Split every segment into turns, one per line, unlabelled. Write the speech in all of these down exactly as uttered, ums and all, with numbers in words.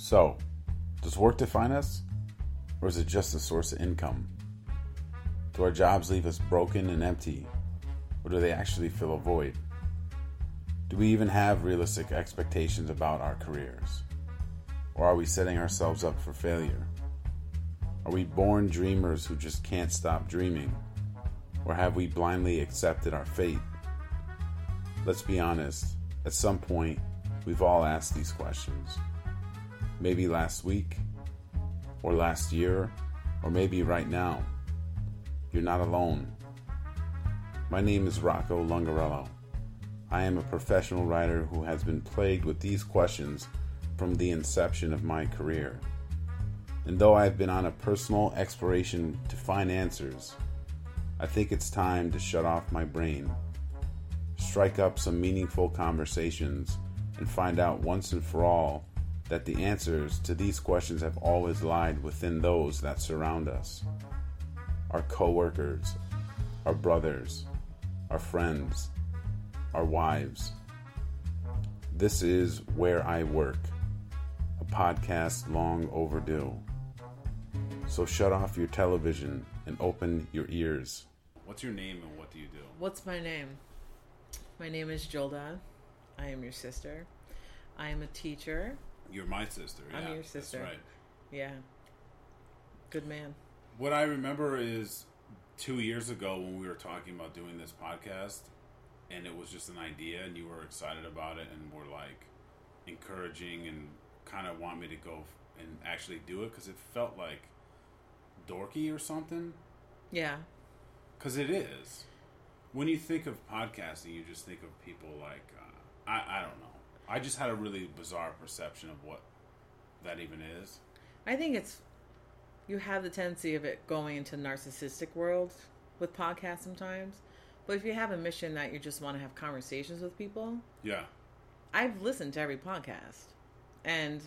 So, does work define us? Or is it just a source of income? Do our jobs leave us broken and empty? Or do they actually fill a void? Do we even have realistic expectations about our careers? Or are we setting ourselves up for failure? Are we born dreamers who just can't stop dreaming? Or have we blindly accepted our fate? Let's be honest, at some point, we've all asked these questions. Maybe last week, or last year, or maybe right now. You're not alone. My name is Rocco Lungarello. I am a professional writer who has been plagued with these questions from the inception of my career. And though I've been on a personal exploration to find answers, I think it's time to shut off my brain, strike up some meaningful conversations, and find out once and for all that the answers to these questions have always lied within those that surround us. Our co-workers, our brothers, our friends, our wives. This is Where I Work, a podcast long overdue. So shut off your television and open your ears. What's your name and what do you do?
What's my name? My name is Jolda. I am your sister. I am a teacher.
You're my sister. Yeah,
I'm your sister.
That's right.
Yeah. Good man.
What I remember is two years ago when we were talking about doing this podcast, and it was just an idea, and you were excited about it, and were like encouraging and kind of want me to go and actually do it because it felt like dorky or something.
Yeah.
Because it is. When you think of podcasting, you just think of people like, uh, I, I don't know. I just had a really bizarre perception of what that even is.
I think it's, you have the tendency of it going into narcissistic world with podcasts sometimes. But if you have a mission that you just want to have conversations with people.
Yeah.
I've listened to every podcast. And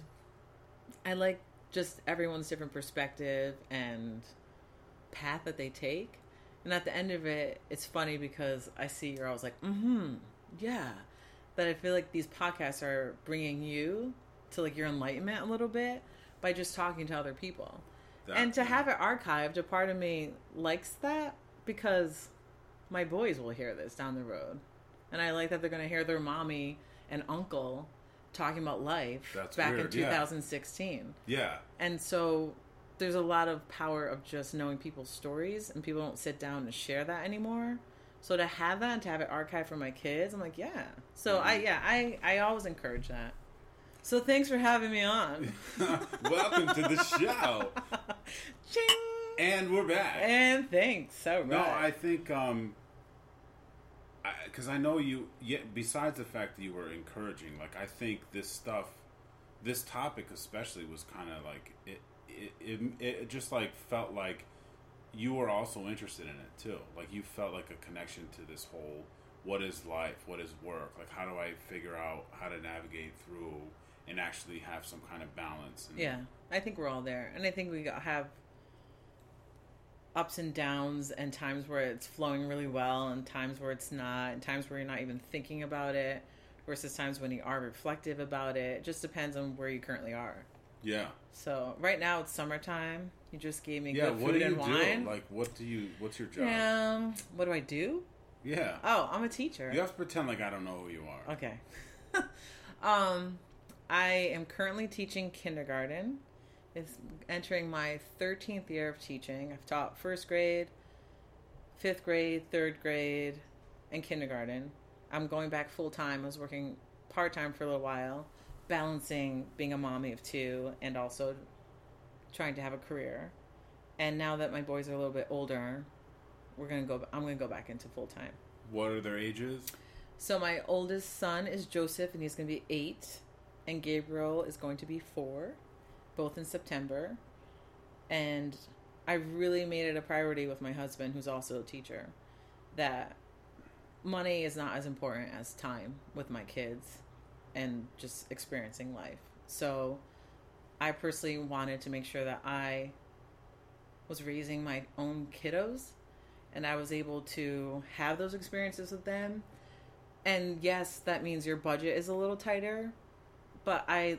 I like just everyone's different perspective and path that they take. And at the end of it, it's funny because I see you're always like, mm-hmm, yeah. That I feel like these podcasts are bringing you to like your enlightenment a little bit by just talking to other people. That, and to yeah. have it archived, a part of me likes that because my boys will hear this down the road. And I like that they're going to hear their mommy and uncle talking about life
That's
back
weird.
in two thousand sixteen.
Yeah.
And so there's a lot of power of just knowing people's stories, and people don't sit down and share that anymore. So to have that and to have it archived for my kids, I'm like, yeah. So mm-hmm. I, yeah, I, I always encourage that. So thanks for having me on.
Welcome to the show.
Ching!
And we're back.
And thanks. So right.
No, I think, um, because I, I know you, yeah, besides the fact that you were encouraging, like, I think this stuff, this topic especially was kind of like, it, it, it, it just like felt like you were also interested in it too. Like you felt like a connection to this whole, what is life? What is work? Like how do I figure out how to navigate through and actually have some kind of balance? And
yeah, I think we're all there. And I think we have ups and downs and times where it's flowing really well and times where it's not, and times where you're not even thinking about it versus times when you are reflective about it. It just depends on where you currently are.
Yeah.
So right now it's summertime. You just gave me
yeah,
good
what
food
do you
and wine.
Do? Like, what do you? What's your job?
Um, what do I do?
Yeah.
Oh, I'm a teacher.
You have to pretend like I don't know who you are.
Okay. um, I am currently teaching kindergarten. It's entering my thirteenth year of teaching. I've taught first grade, fifth grade, third grade, and kindergarten. I'm going back full time. I was working part time for a little while, balancing being a mommy of two and also trying to have a career. And now that my boys are a little bit older, we're gonna go. I'm gonna go back into full time.
What are their ages?
So my oldest son is Joseph, and he's gonna be eight, and Gabriel is going to be four, both in September. And I really made it a priority with my husband, who's also a teacher, that money is not as important as time with my kids and just experiencing life. So I personally wanted to make sure that I was raising my own kiddos and I was able to have those experiences with them. And yes, that means your budget is a little tighter, but I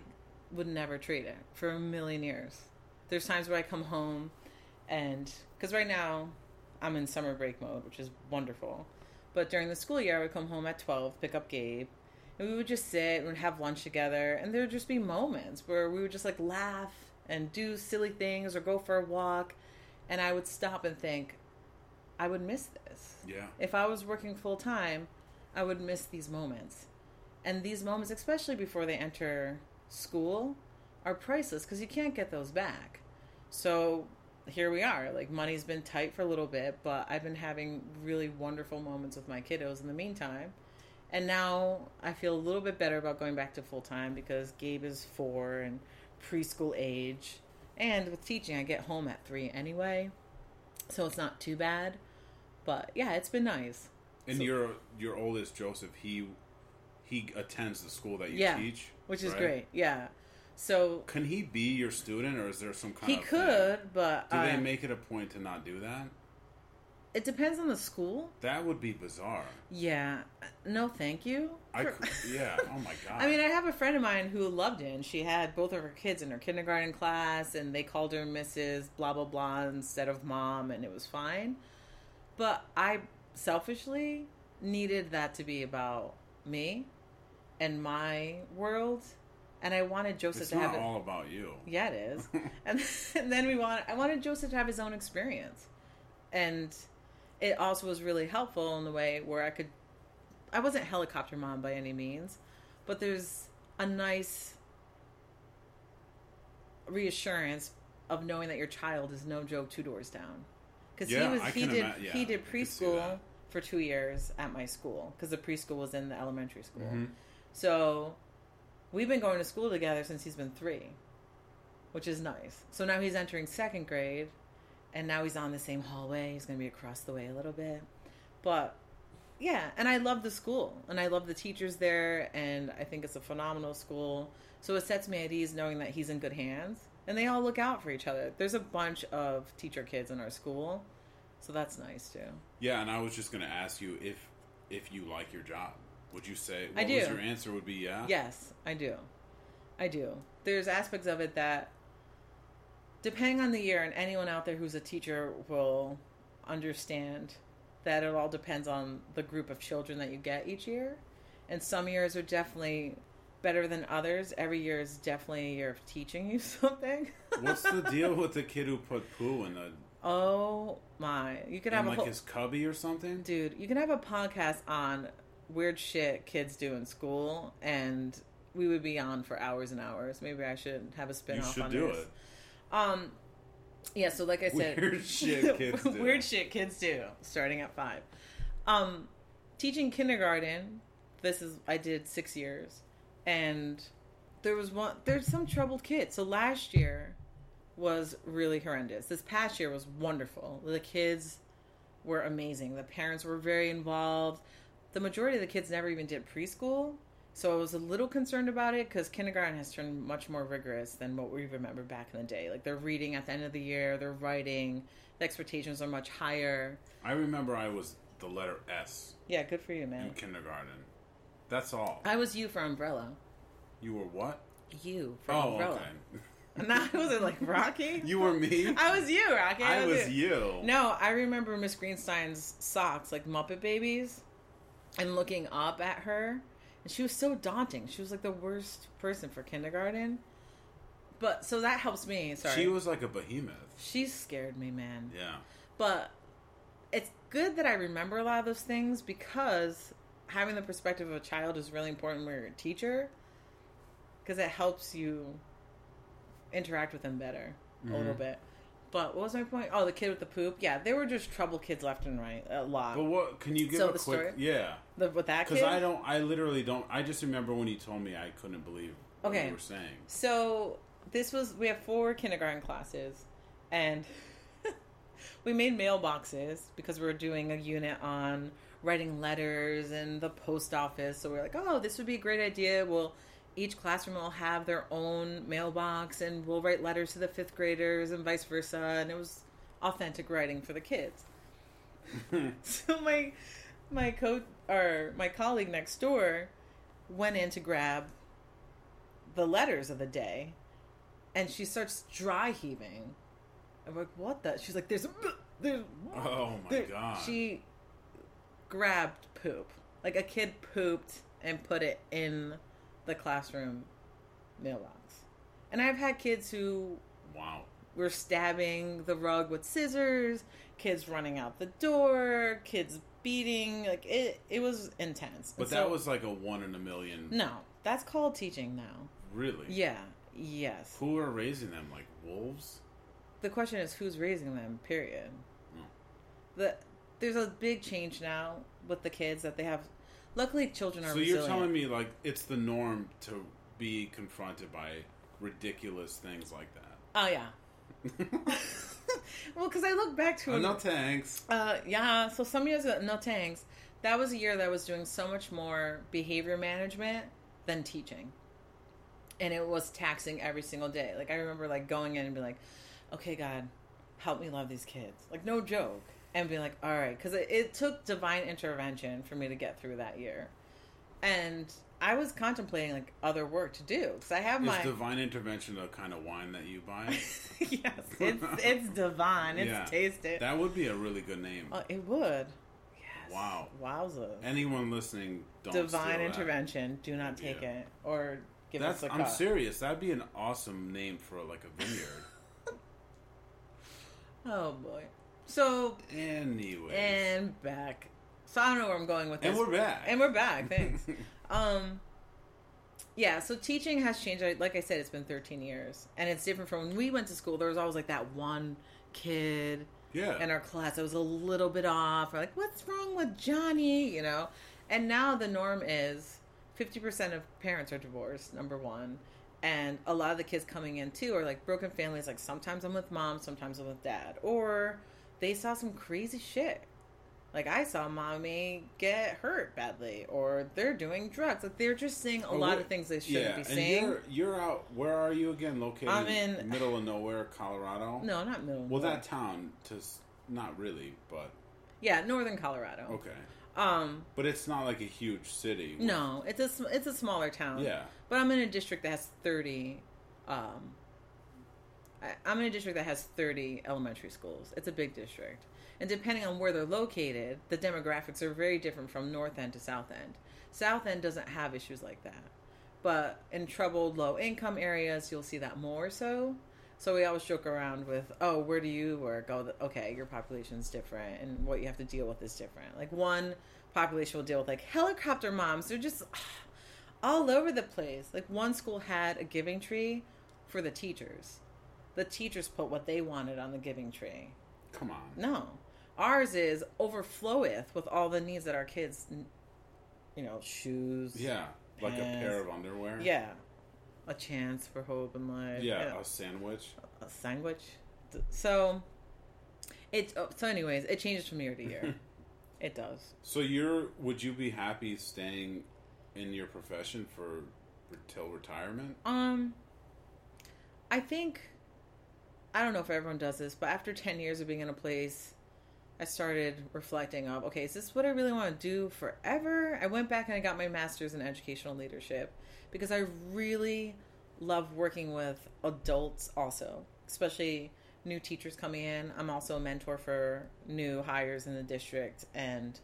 would never trade it for a million years. There's times where I come home and, because right now I'm in summer break mode, which is wonderful. But during the school year, I would come home at twelve, pick up Gabe, and we would just sit and we'd have lunch together. And there would just be moments where we would just like laugh and do silly things or go for a walk. And I would stop and think, I would miss this.
Yeah.
If I was working full time, I would miss these moments. And these moments, especially before they enter school, are priceless because you can't get those back. So here we are. Like, money's been tight for a little bit, but I've been having really wonderful moments with my kiddos in the meantime. And now I feel a little bit better about going back to full time because Gabe is four and preschool age. And with teaching, I get home at three anyway, so it's not too bad. But yeah, it's been nice.
And
so,
your your oldest, Joseph, he he attends the school that you
yeah,
teach,
which is
right?
great. Yeah. So
can he be your student, or is there some kind
he
of
could,
thing?
but
do
uh,
they make it a point to not do that?
It depends on the school.
That would be bizarre.
Yeah. No, thank you.
I could, yeah. Oh my god.
I mean, I have a friend of mine who loved it, and she had both of her kids in her kindergarten class, and they called her Missus blah blah blah instead of mom, and it was fine. But I selfishly needed that to be about me and my world, and I wanted Joseph
it's
to
not
have it.
all about you.
Yeah, it is. and, and then we want. I wanted Joseph to have his own experience, and it also was really helpful in the way where I could. I wasn't helicopter mom by any means, but there's a nice reassurance of knowing that your child is no joke two doors down. Because
yeah,
he was
I
he
can
did
ima- yeah,
he did
I can see
preschool
that.
for two years at my school because the preschool was in the elementary school.
Mm-hmm.
So we've been going to school together since he's been three, which is nice. So now he's entering second grade, and now he's on the same hallway. He's going to be across the way a little bit, but yeah. And I love the school, and I love the teachers there, and I think it's a phenomenal school. So it sets me at ease knowing that he's in good hands. And they all look out for each other. There's a bunch of teacher kids in our school, so that's nice too.
Yeah, and I was just going to ask you if if you like your job. Would you say? What
I do.
Was your answer would be yeah.
Yes, I do. I do. There's aspects of it that, depending on the year, and anyone out there who's a teacher will understand that it all depends on the group of children that you get each year. And some years are definitely better than others. Every year is definitely a year of teaching you something.
What's the deal with the kid who put poo in the
Oh my! You could
in
have a
like
whole,
his cubby or something?
dude. You can have a podcast on weird shit kids do in school, and we would be on for hours and hours. Maybe I should have a spin
You
off
should
on
do
this.
it.
Um, yeah. So, like I said,
Weird shit kids do.
weird shit kids do. Starting at five. Um, teaching kindergarten. This is I did six years, and there was one. There's some troubled kids. So last year was really horrendous. This past year was wonderful. The kids were amazing. The parents were very involved. The majority of the kids never even did preschool, so I was a little concerned about it because kindergarten has turned much more rigorous than what we remember back in the day. Like, they're reading at the end of the year, they're writing, the expectations are much higher.
I remember I was the letter S
Yeah, good for you, man.
in kindergarten. That's all.
I was you for Umbrella.
You were what?
You for
Oh,
Umbrella.
okay.
And I wasn't like Rocky.
You were me?
I was you, Rocky.
I was you.
No, I remember Miss Greenstein's socks, like Muppet Babies, and looking up at her. And she was so daunting. She was like the worst person for kindergarten. But, so that helps me. Sorry.
She was like a behemoth.
She scared me, man.
Yeah.
But it's good that I remember a lot of those things because having the perspective of a child is really important when you're a teacher. Because it helps you interact with them better a
Mm-hmm.
little bit. But what was my point? Oh, the kid with the poop. Yeah, they were just trouble kids left and right. A lot.
But what, can you give
So
a
the
quick,
story?
yeah.
The, with that kid?
Because I don't, I literally don't, I just remember when you told me I couldn't believe what
Okay.
you were saying.
So this was, we have four kindergarten classes, and we made mailboxes because we were doing a unit on writing letters and the post office. So we we're like, oh, this would be a great idea. We'll, each classroom will have their own mailbox, and we'll write letters to the fifth graders and vice versa. And it was authentic writing for the kids. So my my co or my colleague next door went in to grab the letters of the day, and she starts dry heaving. I'm like, what the? She's like, there's, there's.
Oh my
there.
God.
She grabbed poop. Like a kid pooped and put it in the classroom mailbox. And I've had kids who
wow.
were stabbing the rug with scissors, kids running out the door, kids beating. Like, it it was intense.
But
and
that
so,
was like a one in a million.
No, that's called teaching now.
Really?
Yeah, yes.
Who are raising them? Like wolves?
The question is, who's raising them, period.
Oh.
The There's a big change now with the kids that they have. Luckily, children are
So
resilient.
you're telling me, like, it's the norm to be confronted by ridiculous things like that?
Oh, yeah. Well, because I look back to...
Oh, no thanks.
Uh, yeah, so some years, uh, no thanks. That was a year that I was doing so much more behavior management than teaching. And it was taxing every single day. Like, I remember, like, going in and being like, okay, God, help me love these kids. Like, no joke. And being like, all right. Because it, it took divine intervention for me to get through that year. And I was contemplating, like, other work to do. Because I have
Is
my...
divine intervention the kind of wine that you buy?
Yes, it's, it's divine. It's
Yeah.
tasted.
That would be a really good name.
Uh, it would. Yes.
Wow.
Wowza.
Anyone listening, don't
Divine
steal
intervention. Do not take
Yeah.
it. Or give
That's,
us a
I'm
cut.
serious. That'd be an awesome name for, like, a vineyard.
Oh, boy. So,
Anyways.
and back. So, I don't know where I'm going with this.
And we're back.
And we're back. Thanks. um, yeah, so teaching has changed. Like I said, it's been thirteen years. And it's different from when we went to school. There was always, like, that one kid
yeah.
in our class that was a little bit off. Or, like, what's wrong with Johnny? You know? And now the norm is fifty percent of parents are divorced, number one. And a lot of the kids coming in, too, are, like, broken families. Like, sometimes I'm with mom, sometimes I'm with dad. Or they saw some crazy shit. Like, I saw mommy get hurt badly. Or they're doing drugs. Like, they're just seeing a
Oh,
lot
what-
of things they shouldn't
yeah,
be
and
saying.
You're, you're out, where are you again? Located
I'm
in
in-
middle of nowhere, Colorado?
No, not middle.
Well, that town, to, s- not really, but...
Yeah, northern Colorado.
Okay.
Um,
But it's not like a huge city.
no, it's a, sm- it's a smaller town.
Yeah.
But I'm in a district that has thirty, um, I, I'm in a district that has thirty elementary schools. It's a big district. And depending on where they're located, the demographics are very different from North End to South End. South End doesn't have issues like that. But in troubled, low-income areas, you'll see that more so. So we always joke around with, oh, where do you work? Oh, okay, your population's different, and what you have to deal with is different. Like, one population will deal with, like, helicopter moms. They're just all over the place. Like, one school had a giving tree for the teachers. The teachers put what they wanted on the giving tree.
Come on.
No. Ours is overfloweth with all the needs that our kids, you know, shoes.
Yeah. Like a
pants.
pair of underwear?
Yeah. A chance for hope in life.
Yeah, a sandwich.
A sandwich. So, it, oh, so anyways, it changes from year to year. It does.
So you're, would you be happy staying in your profession for till retirement?
Um, I think, I don't know if everyone does this, but after ten years of being in a place, I started reflecting of, okay, is this what I really want to do forever? I went back and I got my master's in educational leadership because I really love working with adults also, especially new teachers coming in. I'm also a mentor for new hires in the district, and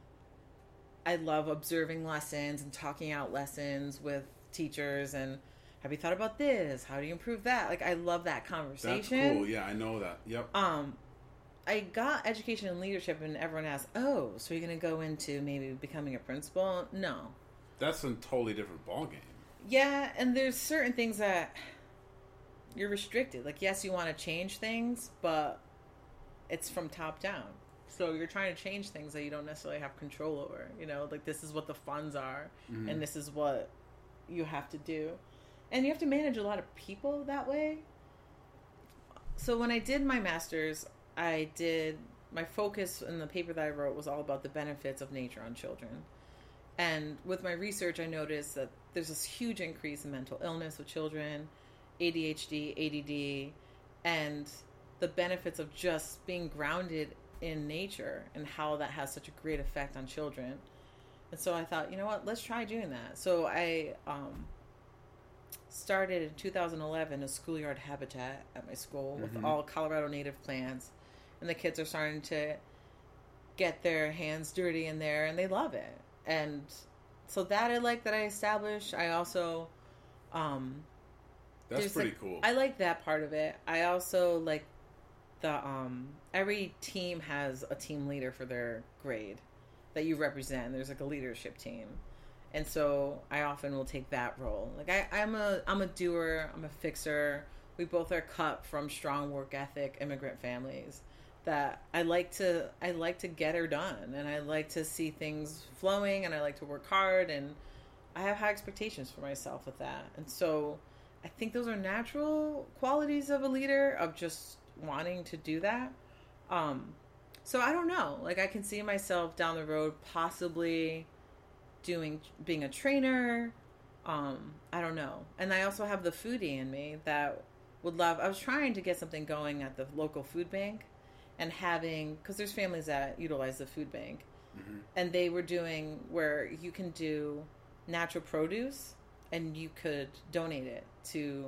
I love observing lessons and talking out lessons with teachers and have you thought about this? How do you improve that? Like, I love that conversation.
That's cool. Yeah, I know that. Yep.
Um, I got education and leadership, and everyone asks, oh, so you're going to go into maybe becoming a principal? No.
That's a totally different ballgame.
Yeah, and there's certain things that you're restricted. Like, yes, you want to change things, but it's from top down. So you're trying to change things that you don't necessarily have control over. You know, like, this is what the funds are,
Mm-hmm.
and this is what you have to do. And you have to manage a lot of people that way. So when I did my master's, I did, my focus in the paper that I wrote was all about the benefits of nature on children. And with my research, I noticed that there's this huge increase in mental illness with children, A D H D, A D D, and the benefits of just being grounded in nature and how that has such a great effect on children. And so I thought, you know what, let's try doing that. So I um, started in two thousand eleven a schoolyard habitat at my school with
Mhm.
all Colorado native plants, and the kids are starting to get their hands dirty in there, and they love it. And so that I like that I established. I also, um,
That's
there's,
pretty
like-
cool.
I like that part of it. I also like the um every team has a team leader for their grade that you represent. There's like a leadership team. And so I often will take that role. Like I, I'm a I'm a doer, I'm a fixer. We both are cut from strong work ethic immigrant families that I like to I like to get her done, and I like to see things flowing, and I like to work hard, and I have high expectations for myself with that. And so I think those are natural qualities of a leader, of just wanting to do that. Um, so I don't know. Like I can see myself down the road possibly doing being a trainer. Um, I don't know. And I also have the foodie in me that would love. I was trying to get something going at the local food bank, and having because there's families that utilize the food bank,
Mhm.
and they were doing where you can do natural produce and you could donate it to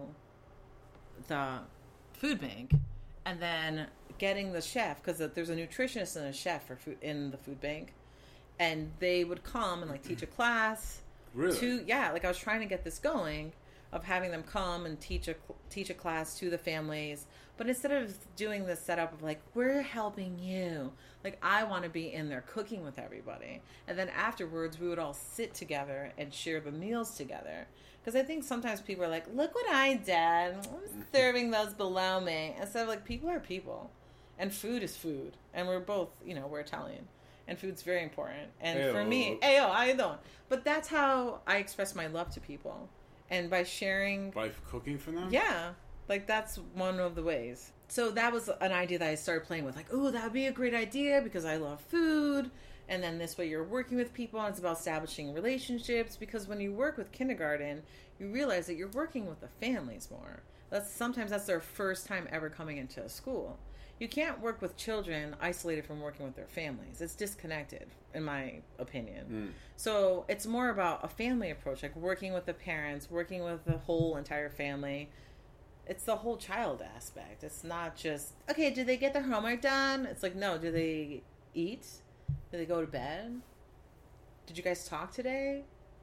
the food bank, and then getting the chef, because there's a nutritionist and a chef for food in the food bank, and they would come and like teach a class.
Really?
To yeah, like I was trying to get this going of having them come and teach a teach a class to the families, but instead of doing the setup of like we're helping you, like I want to be in there cooking with everybody, and then afterwards we would all sit together and share the meals together. Because I think sometimes people are like, look what I did, I'm serving those below me, instead of like people are people, and food is food, and we're both, you know, we're Italian. And food's very important. And
Ayo.
for me, ayo, how you doing? But that's how I express my love to people. And by sharing,
By cooking for them?
yeah, like that's one of the ways. So that was an idea that I started playing with. Like, oh, that would be a great idea because I love food. And then this way you're working with people, and it's about establishing relationships. Because when you work with kindergarten, you realize that you're working with the families more. That's sometimes that's their first time ever coming into a school. You can't work with children isolated from working with their families. It's disconnected, in my opinion.
Mm.
So it's more about a family approach, like working with the parents, working with the whole entire family. It's the whole child aspect. It's not just, okay, did they get their homework done? It's like, no, do they eat? Did they go to bed? Did you guys talk today?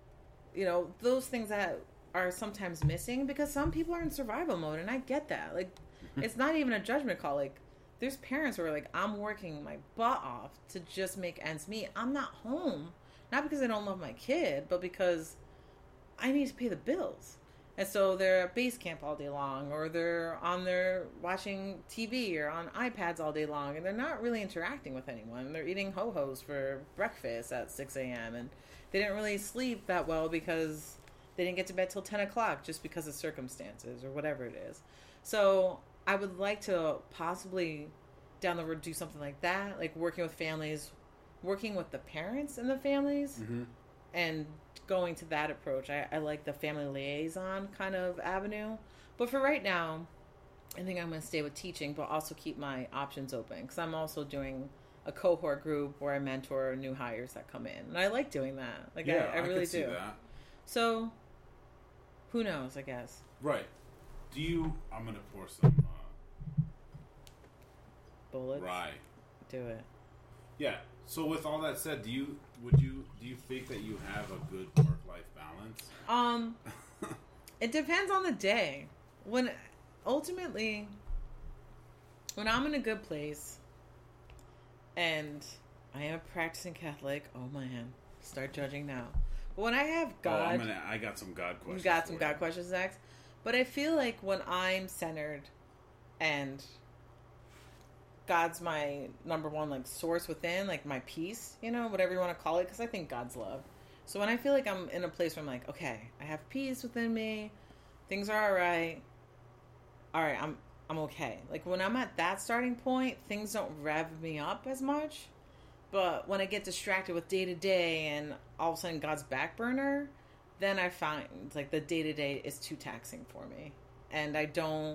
You know, those things that are sometimes missing because some people are in survival mode, and I get that. Like, it's not even a judgment call. Like, there's parents who are like, I'm working my butt off to just make ends meet. I'm not home. Not because I don't love my kid, but because I need to pay the bills. And so they're at base camp all day long, or they're on their watching T V or on iPads all day long, and they're not really interacting with anyone. They're eating ho-hos for breakfast at six a.m. and they didn't really sleep that well because they didn't get to bed till ten o'clock just because of circumstances or whatever it is. So I would like to possibly down the road do something like that, like working with families, working with the parents and the families,
Mm-hmm.
and going to that approach. I, I like the family liaison kind of avenue. But for right now, I think I'm going to stay with teaching, but also keep my options open, because I'm also doing a cohort group where I mentor new hires that come in. And I like doing that. Like
Yeah,
I, I really
could see
do.
that.
So, who knows, I guess.
Right. Do you... I'm going to pour some uh,
Bullets.
rye.
Do it.
Yeah. So with all that said, do you would you do you think that you have a good work life balance?
Um, it depends on the day. When ultimately, when I'm in a good place, and I am a practicing Catholic, oh man, start judging now. But when I have God,
Oh, I'm gonna. I got some God questions.
you got some
for
God
you.
questions next. But I feel like when I'm centered, and God's my number one like source within, like my peace, you know, whatever you want to call it, because I think God's love. So when I feel like I'm in a place where I'm like, okay, I have peace within me, things are all right. All right, I'm I'm okay. Like when I'm at that starting point, things don't rev me up as much. But when I get distracted with day to day, and all of a sudden God's back burner, then I find like the day to day is too taxing for me, and I don't.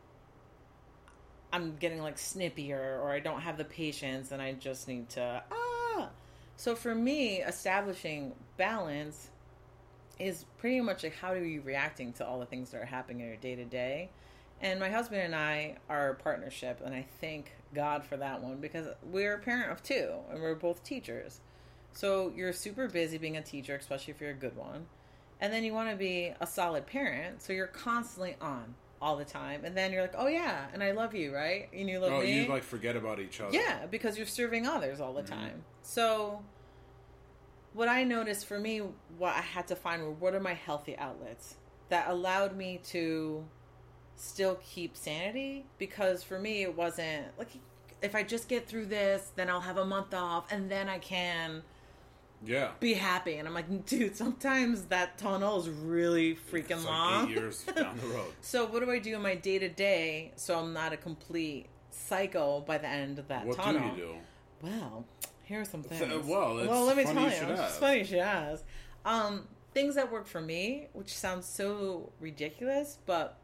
I'm getting like snippier, or I don't have the patience, and I just need to ah. So for me, establishing balance is pretty much like, how are you reacting to all the things that are happening in your day to day? And my husband and I are a partnership, and I thank God for that one, because we're a parent of two, and we're both teachers. So you're super busy being a teacher, especially if you're a good one. And then you want to be a solid parent, so you're constantly on all the time. And then you're like, oh yeah, and I love you, right? And you love
oh,
me.
you like forget about each other.
Yeah, because you're serving others all the
Mm-hmm.
time. So what I noticed for me, what I had to find were, what are my healthy outlets that allowed me to still keep sanity? Because for me, it wasn't like, if I just get through this, then I'll have a month off, and then I can
Yeah.
be happy. And I'm like, dude, sometimes that tunnel is really freaking
It's
long.
like eight years down the road.
So what do I do in my day to day so I'm not a complete psycho by the end of that
What
tunnel?
do you do?
Well, here are some things.
Th- well, it's
well, let me
funny
tell
you
you.
should
It's
ask.
funny you should ask. Um, things that work for me, which sounds so ridiculous, but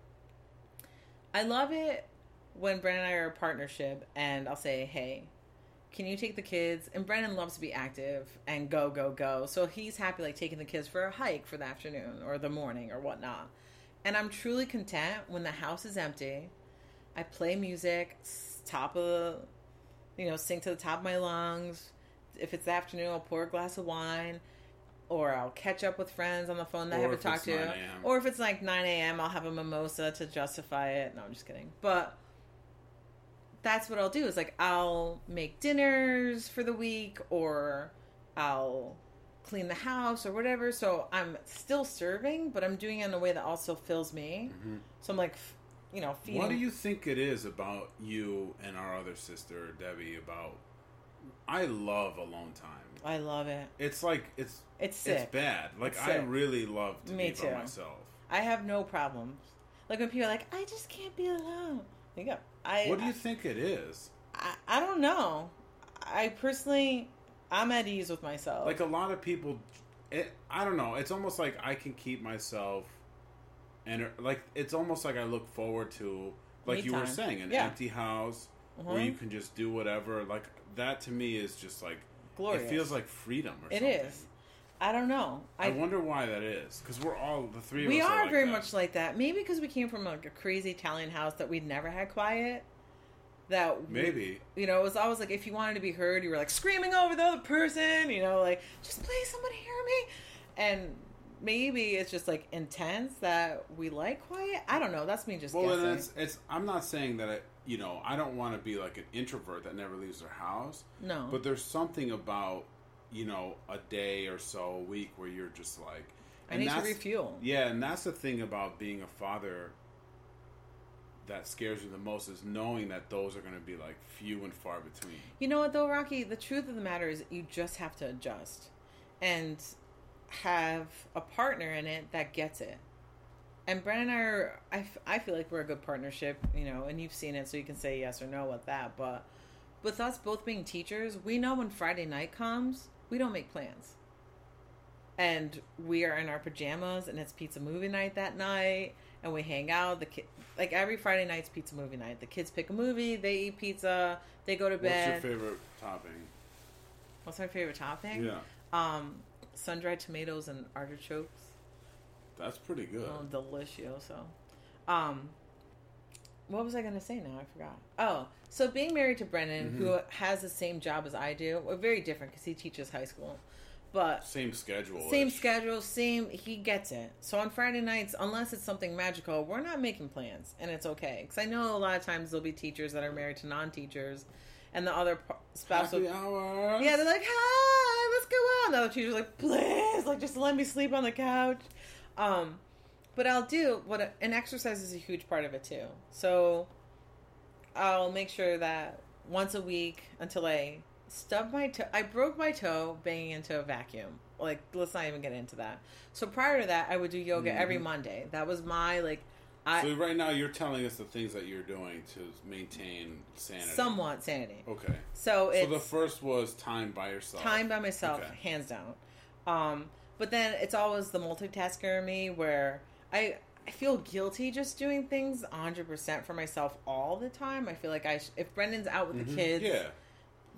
I love it when Brennan and I are a partnership, and I'll say, hey, can you take the kids? And Brennan loves to be active and go, go, go. So he's happy like taking the kids for a hike for the afternoon or the morning or whatnot. And I'm truly content when the house is empty. I play music, s- top of the, you know, sing to the top of my lungs. If it's the afternoon, I'll pour a glass of wine. Or I'll catch up with friends on the phone that I
Or
haven't
if
talked
it's
to.
nine a.m.
Or if it's like nine a.m., I'll have a mimosa to justify it. No, I'm just kidding. But that's what I'll do, is like, I'll make dinners for the week, or I'll clean the house or whatever. So I'm still serving, but I'm doing it in a way that also fills me.
Mm-hmm.
So I'm like, f- you know, feeding.
What do you think it is about you and our other sister, Debbie, about... I love alone time.
I love it.
It's like, it's...
It's sick.
It's bad. Like,
It's
I
sick.
really love to
Me
be
too.
by myself.
I have no problems. Like when people are like, I just can't be alone. There you go. I,
What do you
I,
think it is?
I, I don't know. I personally, I'm at ease with myself.
Like, a lot of people... It, I don't know. It's almost like I can keep myself... And, like, it's almost like I look forward to... Like
Me
you were
time.
saying, an
Yeah.
empty house...
Mhm.
Where you can just do whatever. Like, that to me is just like...
Glorious.
It feels like freedom or
It
something.
is. I don't know.
I, wonder why that is. Because we're all, the three of
we
us
are
are like
very
that.
much like that. Maybe because we came from like a crazy Italian house that we'd never had quiet. That we-
Maybe.
you know, it was always like, if you wanted to be heard, you were like screaming over the other person. You know, like, just please somebody hear me. And maybe it's just like intense that we like quiet. I don't know. That's me just
Well,
guessing.
then it's, it's... I'm not saying that, it, you know, I don't want to be like an introvert that never leaves their house.
No.
But there's something about, you know, a day or so, a week, where you're just like...
I
and
need to
that's-
refuel.
Yeah, and that's the thing about being a father that scares you the most, is knowing that those are going to be like few and far between.
You know what though, Rocky? The truth of the matter is you just have to adjust and have a partner in it that gets it. And Brennan and I are, I, f- I feel like we're a good partnership, you know, and you've seen it, so you can say yes or no with that. But with us both being teachers, we know when Friday night comes, we don't make plans. And we are in our pajamas, and it's pizza movie night that night, and we hang out. The ki- like every Friday night's pizza movie night. The kids pick a movie, they eat pizza, they go to bed.
What's your favorite topping?
What's my favorite topping?
Yeah.
Um, sun-dried tomatoes and artichokes.
That's pretty good.
Oh, delicioso. Um, what was I going to say now? I forgot. Oh, so being married to Brennan,
Mm-hmm.
who has the same job as I do, we're very different because he teaches high school. But
Same schedule.
same schedule, same, he gets it. So on Friday nights, unless it's something magical, we're not making plans, and it's okay. Because I know a lot of times there'll be teachers that are married to non-teachers, and the other p- spouse
Happy
will...
hour.
Yeah, they're like, hi, let's go on. The other teacher's like, please, like, just let me sleep on the couch. Um, but I'll do, what, and exercise is a huge part of it too. So I'll make sure that once a week until I stub my toe, I broke my toe banging into a vacuum. Like, let's not even get into that. So prior to that, I would do yoga
Mm-hmm.
every Monday. That was my, like, I
So right now you're telling us the things that you're doing to maintain sanity.
somewhat sanity.
Okay.
So it's...
So the first was time by yourself.
Time by myself,
Okay.
hands down. Um, but then it's always the multitasker in me where I I feel guilty just doing things one hundred percent for myself all the time. I feel like I sh- if Brendan's out with the kids,
Yeah.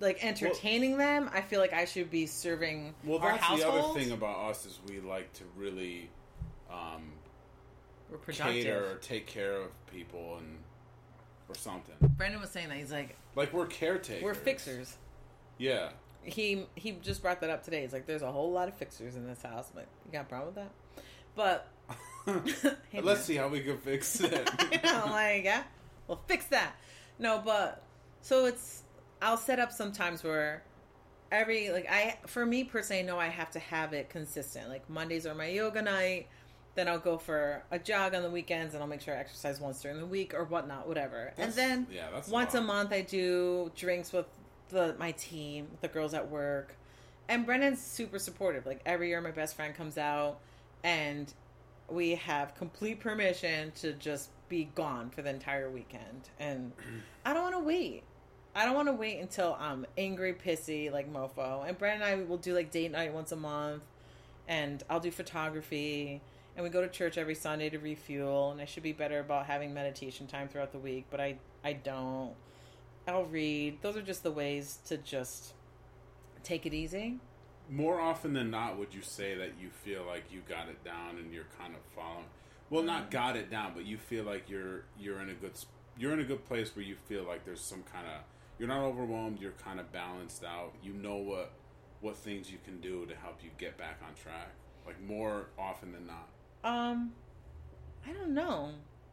like entertaining well, them, I feel like I should be serving
well,
our
that's
household.
The other thing about us is we like to really um,
We're productive.
cater or take care of people and or something.
Brendan was saying that he's like,
like we're caretakers.
We're fixers.
Yeah.
He he just brought that up today. He's like, there's a whole lot of fixers in this house. I'm like, you got a problem with that? But
hey, let's man. see how we can fix it.
I know, like, yeah, well, fix that. No, but so it's I'll set up sometimes where every like I for me personally, I know I have to have it consistent. Like Mondays are my yoga night. Then I'll go for a jog on the weekends, and I'll make sure I exercise once during the week or whatnot, whatever.
That's,
and then
yeah, that's
once a, a month, I do drinks with the my team, the girls at work. And Brendan's super supportive. Like every year, my best friend comes out, and we have complete permission to just be gone for the entire weekend. And I don't want to wait. I don't want to wait until I'm angry, pissy, like mofo. And Brendan and I will do like date night once a month, and I'll do photography. And we go to church every Sunday to refuel, and I should be better about having meditation time throughout the week, but I, I don't. I'll read. Those are just the ways to just take it easy.
More often than not, would you say that you feel like you got it down and you're kind of following? Well, not got it down, but you feel like you're you're in a good you're in a good place where you feel like there's some kind of you're not overwhelmed. You're kind of balanced out. You know what what things you can do to help you get back on track. Like more often than not.
Um, I don't know.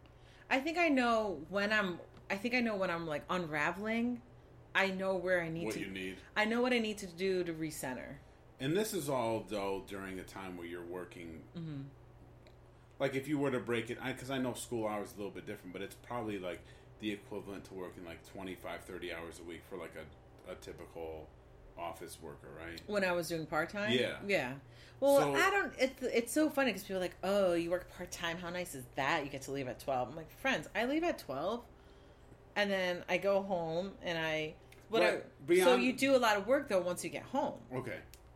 I think I know when I'm. I think I know when I'm like unraveling. I know where I need
what
to.
What you need.
I know what I need to do to recenter.
And this is all though during a time where you're working.
Mm-hmm.
Like if you were to break it, because I, I know school hours is a little bit different, but it's probably like the equivalent to working like twenty-five, thirty hours a week for like a, a typical office worker, right?
When I was doing part-time?
Yeah.
Yeah. Well,
so,
I don't, it's, it's so funny because people are like, oh, you work part-time, how nice is that? You get to leave at twelve. I'm like, friends, I leave at twelve, and then I go home, and I, what I, beyond, so you do a lot of work, though, once you get home.
Okay.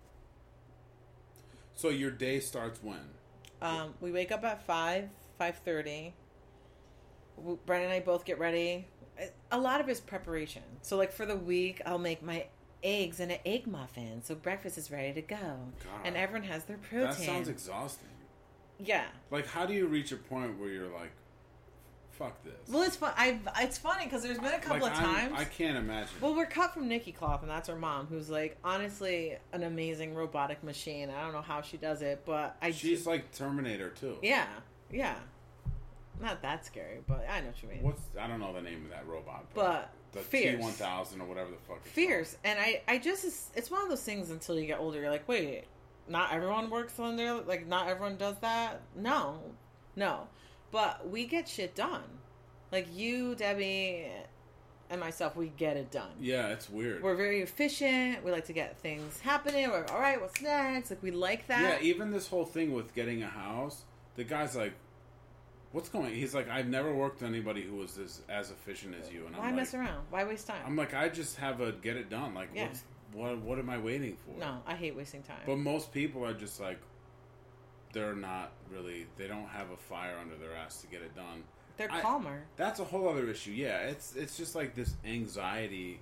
So your day starts when?
Um, we wake up at five, five thirty. Brendan and I both get ready. A lot of it is preparation. So, like, for the week, I'll make my eggs and an egg muffin, so breakfast is ready to go.
God,
and everyone has their protein.
That sounds exhausting.
Yeah.
Like, how do you reach a point where you're like, fuck this?
Well, it's fun. I it's funny because there's been a couple
like,
of
I'm,
times.
I can't imagine.
Well, we're cut from Nikki Cloth, and that's her mom, who's like honestly an amazing robotic machine. I don't know how she does it, but I.
She's
do...
like Terminator too.
Yeah, yeah. Not that scary, but I know what you mean.
What's I don't know the name of that robot,
but. but
the
fierce.
T one thousand or whatever the fuck it's
fierce.
called.
And I, I just, it's one of those things until you get older, you're like, wait, not everyone works on there? Like, not everyone does that? No. No. But we get shit done. Like, you, Debbie, and myself, we get it done.
Yeah, it's weird.
We're very efficient. We like to get things happening. We're like, all right, what's next? Like, we like that.
Yeah, even this whole thing with getting a house, the guy's like, what's going on? He's like, I've never worked with anybody who was as, as efficient as you. And I'm
Why
like,
mess around? Why waste time?
I'm like, I just have a get it done. Like,
yeah.
what's, what what am I waiting for?
No, I hate wasting time.
But most people are just like, they're not really, they don't have a fire under their ass to get it done.
They're
I,
calmer.
That's a whole other issue. Yeah, it's it's just like this anxiety.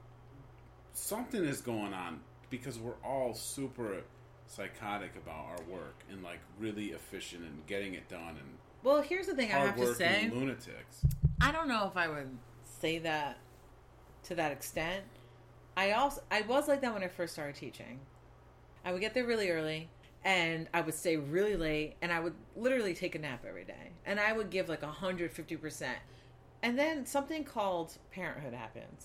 Something is going on because we're all super psychotic about our work and like really efficient and getting it done and.
Well, here's the thing I have to say.
Lunatics.
I don't know if I would say that to that extent. I also I was like that when I first started teaching. I would get there really early, and I would stay really late, and I would literally take a nap every day, and I would give like one hundred fifty percent. And then something called parenthood happens,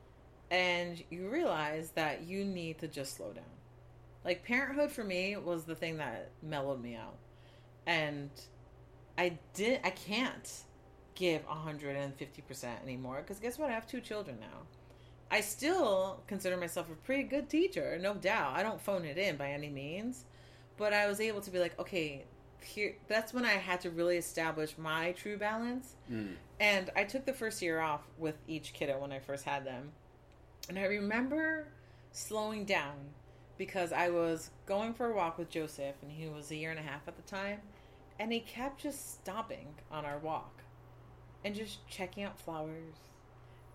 and you realize that you need to just slow down. Like, parenthood for me was the thing that mellowed me out, and I did. I can't give one hundred fifty percent anymore because guess what? I have two children now. I still consider myself a pretty good teacher, no doubt. I don't phone it in by any means, but I was able to be like, okay, here. That's when I had to really establish my true balance.
Mm.
And I took the first year off with each kiddo when I first had them, and I remember slowing down because I was going for a walk with Joseph, and he was a year and a half at the time. And he kept just stopping on our walk and just checking out flowers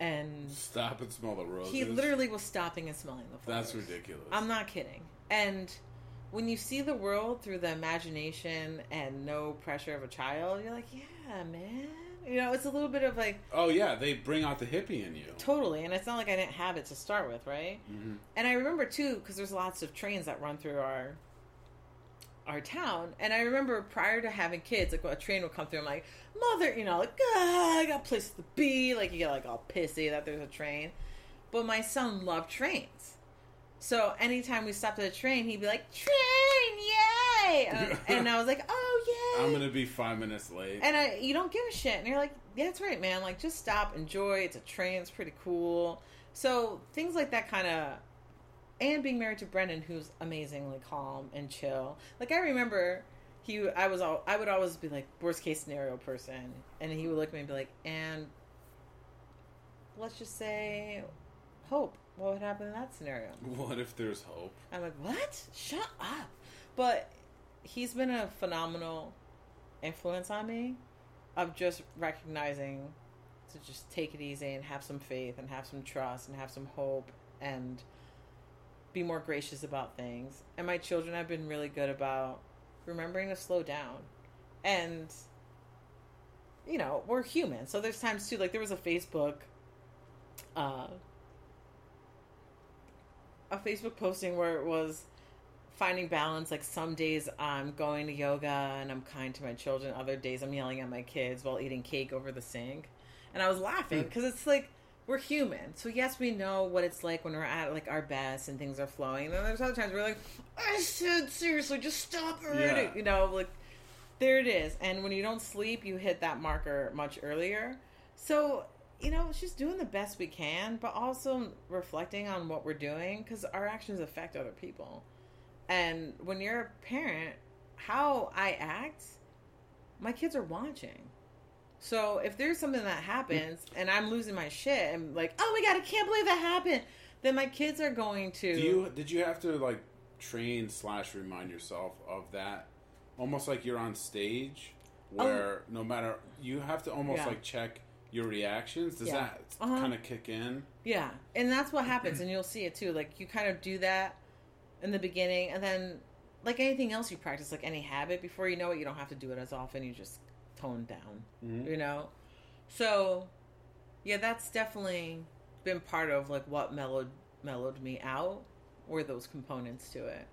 and
stop and smell the roses.
he literally was stopping and smelling the flowers.
That's ridiculous.
I'm not kidding. And when you see the world through the imagination and no pressure of a child, you're like, yeah, man. You know, it's a little bit of like...
Oh, yeah, they bring out the hippie in you.
Totally, and it's not like I didn't have it to start with, right?
Mm-hmm.
And I remember, too, because there's lots of trains that run through our our town, and I remember prior to having kids, like, when a train would come through, I'm like, mother, you know, like, ah, I got places to be, like, you get, like, all pissy that there's a train. But my son loved trains. So anytime we stopped at a train, he'd be like, train, yay! Uh, and I was like, oh, yay!
I'm going to be five minutes late.
And I, you don't give a shit. And you're like, yeah, that's right, man. Like, just stop, enjoy. It's a train. It's pretty cool. So things like that kind of... And being married to Brendan, who's amazingly calm and chill. Like, I remember he, I was all, I would always be like, worst case scenario person. And he would look at me and be like, and let's just say, hope. What would happen in that scenario?
What if there's hope?
I'm like, what? Shut up. But he's been a phenomenal influence on me of just recognizing to just take it easy and have some faith and have some trust and have some hope and be more gracious about things. And my children have been really good about remembering to slow down. And, you know, we're human. So there's times, too, like there was a Facebook... Uh, a Facebook posting where it was finding balance. Like some days I'm going to yoga and I'm kind to my children. Other days I'm yelling at my kids while eating cake over the sink. And I was laughing because it's like, we're human. So yes, we know what it's like when we're at like our best and things are flowing. And then there's other times we're like, I said seriously, just stop already. Yeah. You know, like there it is. And when you don't sleep, you hit that marker much earlier. So you know, it's just doing the best we can, but also reflecting on what we're doing because our actions affect other people. And when you're a parent, how I act, my kids are watching. So if there's something that happens and I'm losing my shit and like, oh my God, I can't believe that happened, then my kids are going to...
Do you, did you have to like train slash remind yourself of that? Almost like you're on stage where oh. no matter, you have to almost yeah. like check... your reactions, does yeah. that uh-huh. kind of kick in?
Yeah, and that's what happens, and you'll see it too. Like, you kind of do that in the beginning, and then, like anything else you practice, like any habit, before you know it, you don't have to do it as often. You just tone down, mm-hmm. you know? So, yeah, that's definitely been part of, like, what mellowed, mellowed me out, were those components to it.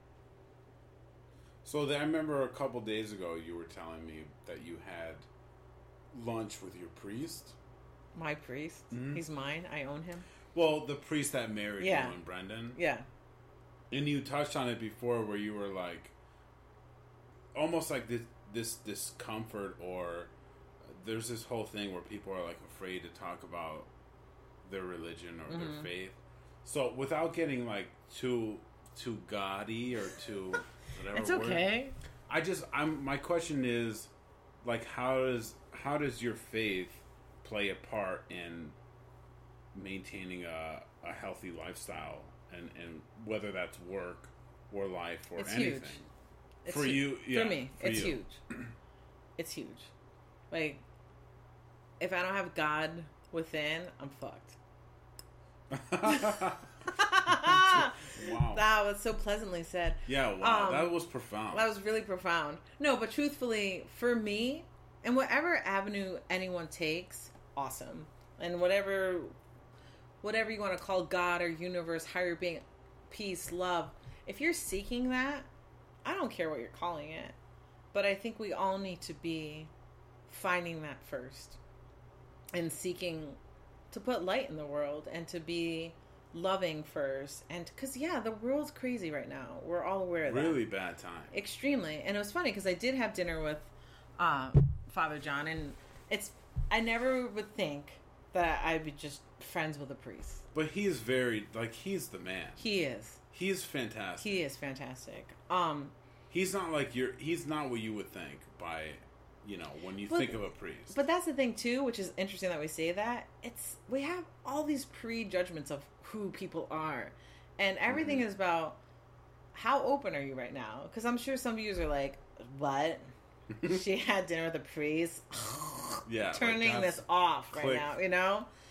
So, I remember a couple days ago, you were telling me that you had... lunch with your priest.
My priest? Mm-hmm. He's mine. I own him.
Well, the priest that married
yeah.
you and Brendan.
Yeah.
And you touched on it before where you were like, almost like this, this discomfort or there's this whole thing where people are like afraid to talk about their religion or mm-hmm. their faith. So without getting like too, too gaudy or too whatever
it's okay.
word, I just, I'm, my question is like, how does, how does your faith play a part in maintaining a, a healthy lifestyle and, and whether that's work or life or
it's
anything?
Huge. It's
for
hu-
you, yeah,
for me,
for
it's
you.
huge. It's huge. Like, if I don't have God within, I'm fucked. Wow. That was so pleasantly said.
Yeah, wow.
Um,
that was profound.
That was really profound. No, but truthfully, for me, and whatever avenue anyone takes, awesome. And whatever whatever you want to call God or universe, higher being, peace, love, if you're seeking that, I don't care what you're calling it. But I think we all need to be finding that first. And seeking to put light in the world and to be loving first. And because, yeah, the world's crazy right now. We're all aware of that.
Really bad time.
Extremely. And it was funny because I did have dinner with uh, Father John, and it's I never would think that I'd be just friends with a priest.
But he is very, like, he's the man.
He is.
He's fantastic.
He is fantastic. Um,
he's not like your, he's not what you would think by, you know, when you
but,
think of a priest.
But that's the thing, too, which is interesting that we say that. It's, we have all these prejudgments of who people are. And everything mm-hmm. is about how open are you right now? Because I'm sure some of you are like, what? She had dinner with a priest?
Yeah.
Turning
like
this off right
click.
now, you know?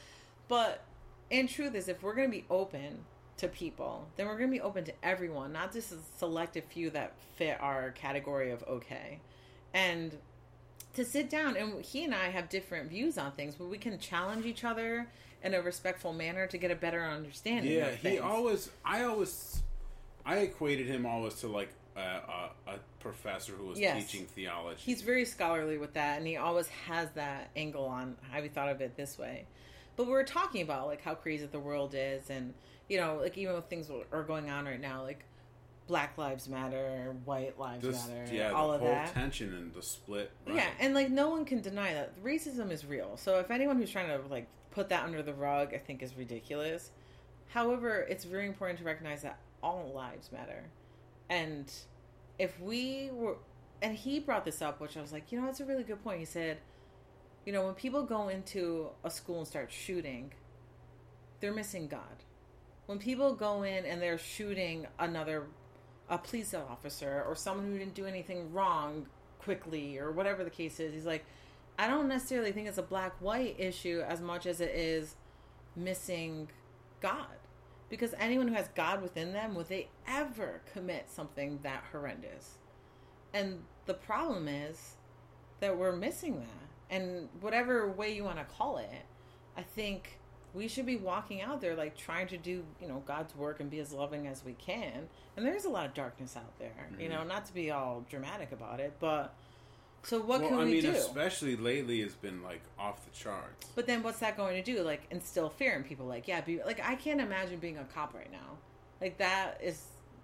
But in truth is, if we're going to be open to people, then we're going to be open to everyone, not just a selective few that fit our category of okay. And to sit down, and he and I have different views on things, but we can challenge each other in a respectful manner to get a better understanding.
Yeah,
of
he
things.
always, I always, I equated him always to like a, a, a professor who was
Yes.
teaching theology.
He's very scholarly with that, and he always has that angle on how we thought of it this way. But we were talking about like how crazy the world is, and you know, like even with things are going on right now, like Black Lives Matter, White Lives
This-
Matter,
yeah,
all
the
of
whole
that.
tension and the split. Right.
Yeah, and like no one can deny that racism is real. So if anyone who's trying to like put that under the rug, I think is ridiculous. However, it's very important to recognize that all lives matter, and if we were, and he brought this up, which I was like, you know, that's a really good point. He said, you know, when people go into a school and start shooting, they're missing God. When people go in and they're shooting another, a police officer or someone who didn't do anything wrong quickly or whatever the case is, he's like, I don't necessarily think it's a black-white issue as much as it is missing God. Because anyone who has God within them, would they ever commit something that horrendous? And the problem is that we're missing that. And whatever way you want to call it, I think we should be walking out there like trying to do, you know, God's work and be as loving as we can. And there's a lot of darkness out there, mm-hmm. you know, not to be all dramatic about it, but so what
well,
can
I
we
mean,
do?
especially lately, it's been like off the charts.
But then what's that going to do? Like instill fear in people? Like, yeah, be, like I can't imagine being a cop right now. Like that is,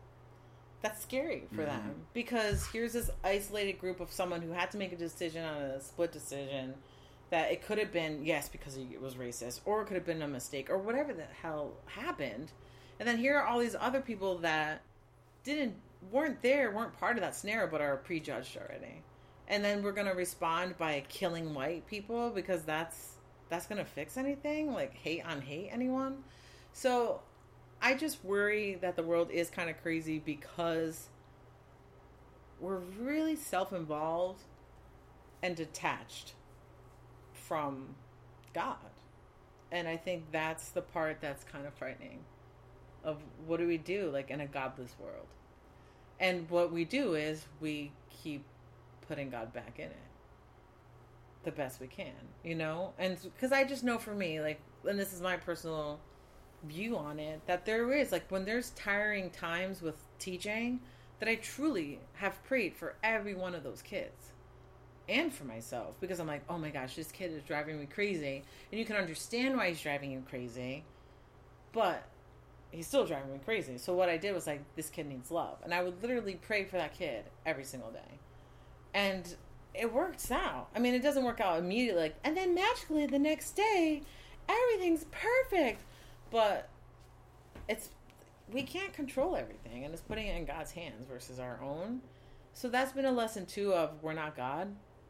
that's scary for mm-hmm. them, because here's this isolated group of someone who had to make a decision on a split decision that it could have been, yes, because it was racist, or it could have been a mistake, or whatever the hell happened. And then here are all these other people that didn't, weren't there, weren't part of that scenario, but are prejudged already. And then we're going to respond by killing white people because that's, that's going to fix anything? Like hate on hate anyone? So I just worry that the world is kind of crazy because we're really self-involved and detached from God. And I think that's the part that's kind of frightening of what do we do like in a godless world? And what we do is we keep putting God back in it the best we can, you know? And because I just know for me, like, and this is my personal view on it, that there is, like, when there's tiring times with teaching, that I truly have prayed for every one of those kids. And for myself, because I'm like, oh my gosh, this kid is driving me crazy. And you can understand why he's driving you crazy, but he's still driving me crazy. So what I did was like, this kid needs love. And I would literally pray for that kid every single day. And it works out. I mean, it doesn't work out immediately, like, and then magically the next day, everything's perfect. But it's, we can't control everything, and it's putting it in God's hands versus our own. So that's been a lesson too of we're not God.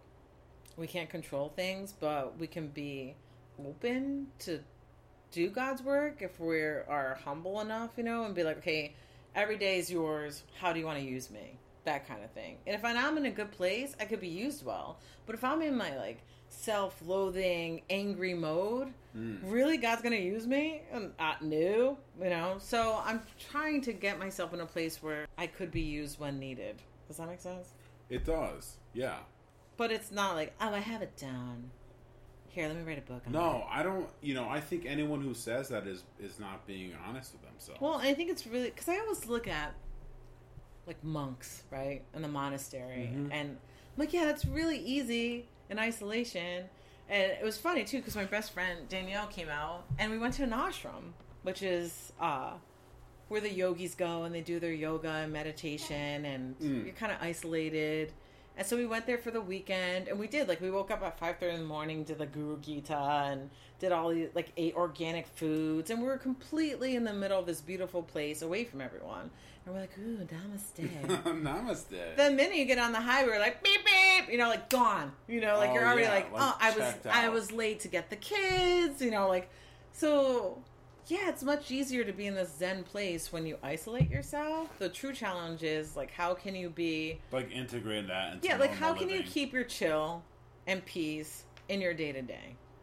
We can't control things, but we can be open to do God's work if we are humble enough, you know, and be like, okay, every day is yours. How do you want to use me? That kind of thing. And if I'm in a good place, I could be used well. But if I'm in my like self-loathing, angry mode, mm. really God's going to use me? Uh, no, you know? So I'm trying to get myself in a place where I could be used when needed. Does that make sense?
It does, yeah.
But it's not like, oh, I have it down. Here, let me write a book on
No,
it.
I don't, you know, I think anyone who says that is, is not being honest with themselves.
Well, I think it's really, because I always look at, like, monks, right, in the monastery. Mm-hmm. And I'm like, yeah, that's really easy in isolation. And it was funny, too, because my best friend, Danielle, came out, and we went to an ashram, which is uh, where the yogis go, and they do their yoga and meditation, and mm. you're kind of isolated. And so we went there for the weekend, and we did. Like, we woke up at five thirty in the morning, did the Guru Gita, and did all the, like, ate organic foods. And we were completely in the middle of this beautiful place, away from everyone. And we're like, ooh, namaste.
Namaste.
The minute you get on the highway, we're like, beep, beep, you know, like, gone. You know, like, oh, you're already yeah, like, like, oh, I was, out. I was late to get the kids, you know, like, so... Yeah, it's much easier to be in this Zen place when you isolate yourself. The true challenge is, like, how can you be...
Like, integrate that into
Yeah, like, how can
living.
you keep your chill and peace in your day-to-day?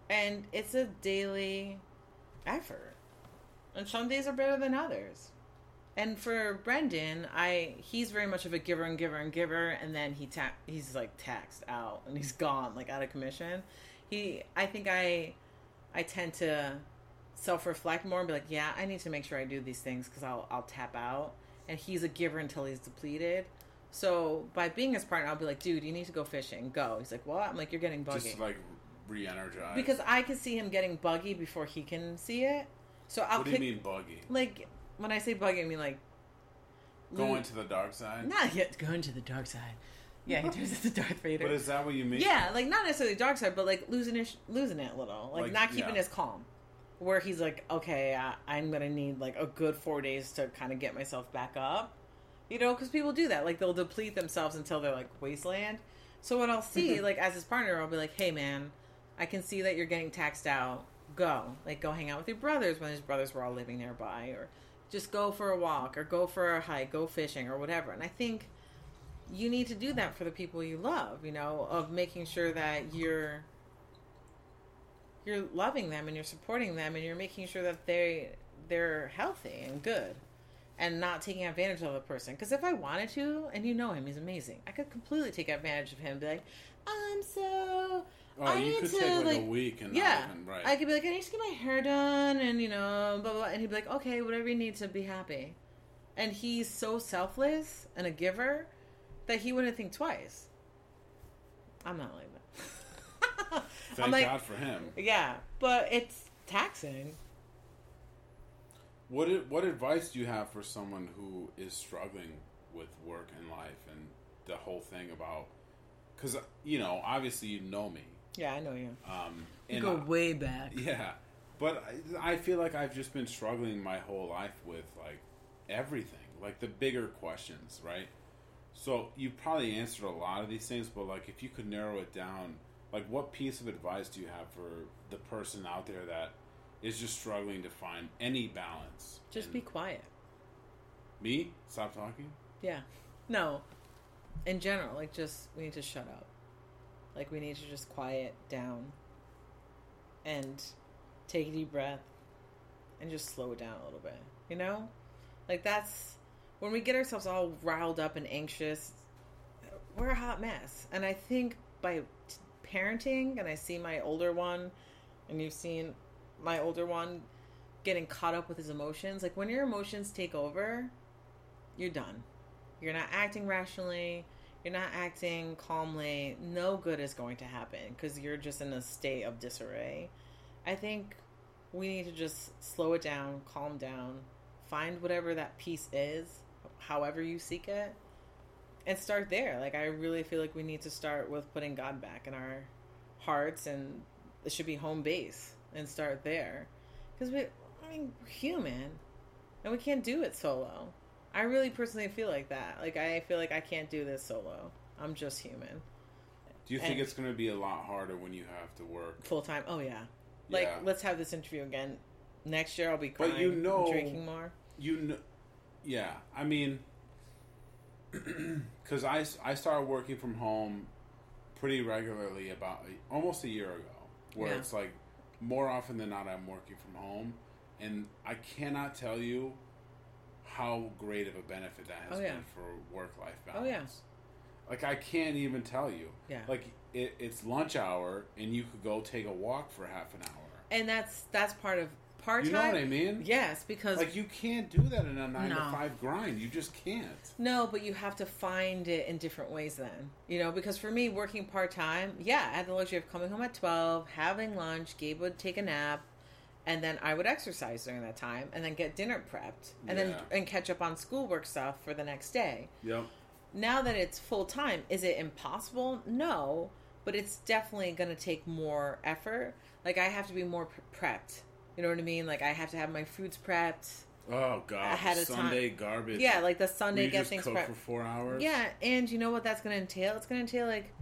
And it's a daily effort. And some days are better than others. And for Brendan, I he's very much of a giver and giver and giver, and then he ta- he's like taxed out and he's gone, like out of commission. He, I think I, I tend to self-reflect more and be like, yeah, I need to make sure I do these things because I'll I'll tap out. And he's a giver until he's depleted. So by being his partner, I'll be like, dude, you need to go fishing. Go. He's like, what? I'm like, you're getting buggy.
Just like re-energize.
Because I can see him getting buggy before he can see it. So I'll
What do
kick,
you mean buggy?
Like, when I say buggy, I mean like...
Going to the dark side?
Not yet. Going to the dark side. Yeah, he turns into Darth Vader.
But is that what you mean?
Yeah, like not necessarily dark side, but like losing it, losing it a little. Like,
Like,
not keeping
yeah.
his calm. Where he's like, okay, I, I'm going to need like a good four days to kind of get myself back up. You know, because people do that. Like, they'll deplete themselves until they're like wasteland. So what I'll see, like, as his partner, I'll be like, hey, man, I can see that you're getting taxed out. Go. Like, go hang out with your brothers when his brothers were all living nearby. Or just go for a walk. Or go for a hike. Go fishing. Or whatever. And I think you need to do that for the people you love, you know, of making sure that you're you're loving them and you're supporting them and you're making sure that they, they're healthy and good. And not taking advantage of the person. Because if I wanted to, and you know him, he's amazing. I could completely take advantage of him and be like, I'm so...
Oh,
I
you
need
could
to,
take like,
like,
a week and
yeah.
not even, right.
I could be like, I need to get my hair done and, you know, blah, blah, blah. And he'd be like, okay, whatever you need to be happy. And he's so selfless and a giver that he wouldn't think twice. I'm not like that.
Thank
I'm like,
God for him.
Yeah, but it's taxing.
What what advice do you have for someone who is struggling with work and life and the whole thing about? Because you know, obviously, you know me.
Yeah, I know you.
Um,
You
and
go
I-
way back.
Yeah, but I, I feel like I've just been struggling my whole life with like everything, like the bigger questions, right? So you probably answered a lot of these things, but like if you could narrow it down, like what piece of advice do you have for the person out there that is just struggling to find any balance?
Just
in-
be quiet.
Me? Stop talking?
Yeah. No. In general, like, just, we need to shut up. Like, we need to just quiet down and take a deep breath and just slow it down a little bit. You know? Like, that's, when we get ourselves all riled up and anxious, we're a hot mess. And I think by t- parenting, and I see my older one, and you've seen my older one getting caught up with his emotions. Like, when your emotions take over, you're done. You're not acting rationally. You're not acting calmly. No good is going to happen because you're just in a state of disarray. I think we need to just slow it down, calm down, find whatever that peace is, however you seek it, and start there. Like, I really feel like we need to start with putting God back in our hearts, and it should be home base, and start there. Because we, I mean, we're human, and we can't do it solo. I really personally feel like that. Like, I feel like I can't do this solo. I'm just human.
Do you think
And-
it's going to be a lot harder when you have to work?
Full time. Oh, yeah. Like,
Yeah.
let's have this interview again. Next year I'll be crying
But you know-
and drinking more.
You know, yeah. I mean, because I, I started working from home pretty regularly about almost a year ago, where
Yeah.
it's like more often than not I'm working from home, and I cannot tell you how great of a benefit that has
Oh, yeah.
been for work-life balance.
Oh, yeah.
Like, I can't even tell you.
Yeah.
Like, it, it's lunch hour, and you could go take a walk for half an hour.
And that's that's part of part time.
You know what I mean?
Yes, because
Like, you can't do that in a nine
No.
to five grind. You just can't.
no, but you have to find it in different ways then. You know, because for me, working part time, yeah, I had the luxury of coming home at twelve, having lunch, Gabe would take a nap, and then I would exercise during that time, and then get dinner prepped, and then
Yeah.
and catch up on schoolwork stuff for the next day.
Yep.
Now that it's full time, is it impossible? No, but it's definitely going to take more effort. Like, I have to be more pre- prepped. You know what I mean? Like, I have to have my foods prepped.
Oh god,
Ahead of
Sunday
time.
garbage.
Yeah, like the
Where
Sunday
you
get
just
things
cook
prepped.
for four hours.
Yeah, and you know what that's going to entail? It's going to entail, like,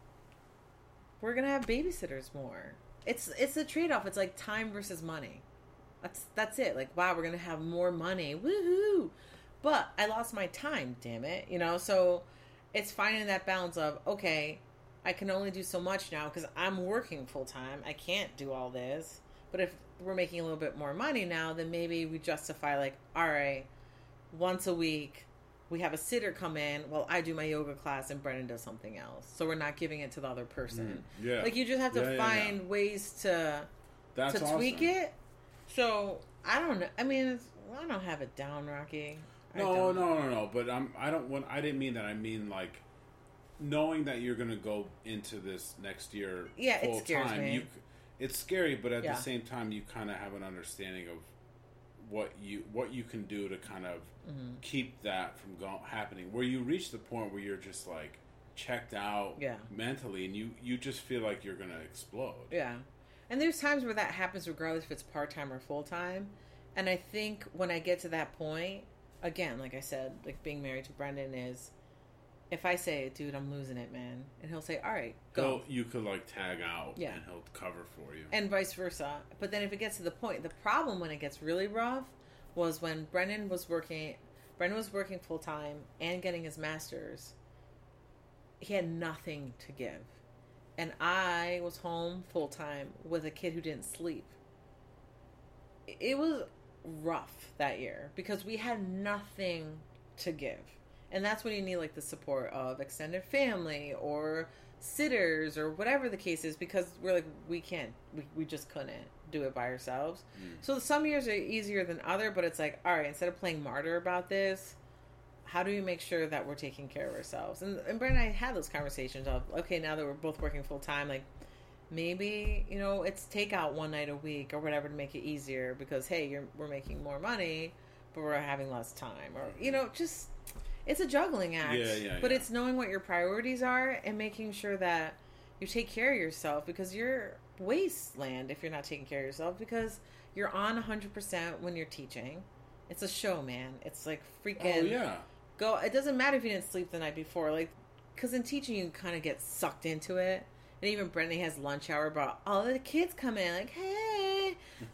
we're going to have babysitters more. It's it's a trade-off. It's like time versus money. That's that's it. Like, wow, we're going to have more money. Woohoo! But I lost my time, damn it. You know, so it's finding that balance of, okay, I can only do so much now because I'm working full time. I can't do all this. But if we're making a little bit more money now, then maybe we justify like, all right, once a week we have a sitter come in while I do my yoga class and Brennan does something else. So we're not giving it to the other person.
Mm, yeah.
Like you just have to
Yeah, yeah,
find
yeah.
ways to
That's
to
awesome.
tweak it. So I don't know. I mean, it's, I don't have it down, Rocky. I
No,
don't.
no, no, no. But I'm. I don't want. I didn't mean that. I mean like knowing that you're going to go into this next year.
Yeah, it
full
scares
time,
me.
You, it's scary, but at
Yeah.
the same time, you kind of have an understanding of what you what you can do to kind of
Mm-hmm.
keep that from go- happening. Where you reach the point where you're just like checked out
Yeah.
mentally, and you you just feel like you're going to explode.
Yeah. And there's times where that happens regardless if it's part-time or full-time. And I think when I get to that point, again, like I said, like being married to Brendan is, if I say, dude, I'm losing it, man. And he'll say, all right, go.
He'll, you could like tag out,
Yeah.
and he'll cover for you.
And vice versa. But then if it gets to the point, the problem when it gets really rough was when Brendan was working, Brendan was working full-time and getting his master's. He had nothing to give. And I was home full-time with a kid who didn't sleep. It was rough that year because we had nothing to give. And that's when you need like the support of extended family or sitters or whatever the case is, because we're like, we can't, we, we just couldn't do it by ourselves.
Mm.
So some years are easier than other, but it's like, all right, instead of playing martyr about this, how do we make sure that we're taking care of ourselves? And, and Brent and I had those conversations of, okay, now that we're both working full time, like maybe, you know, it's takeout one night a week or whatever to make it easier because, hey, you're, we're making more money, but we're having less time. Or, you know, just, it's a juggling act.
Yeah, yeah,
but
yeah.
it's knowing what your priorities are and making sure that you take care of yourself, because you're wasteland if you're not taking care of yourself, because you're on one hundred percent when you're teaching. It's a show, man. It's like freaking...
Oh, yeah.
Go. It doesn't matter if you didn't sleep the night before, like, because in teaching you kind of get sucked into it. And even Brittany has lunch hour, but all the kids come in like, hey,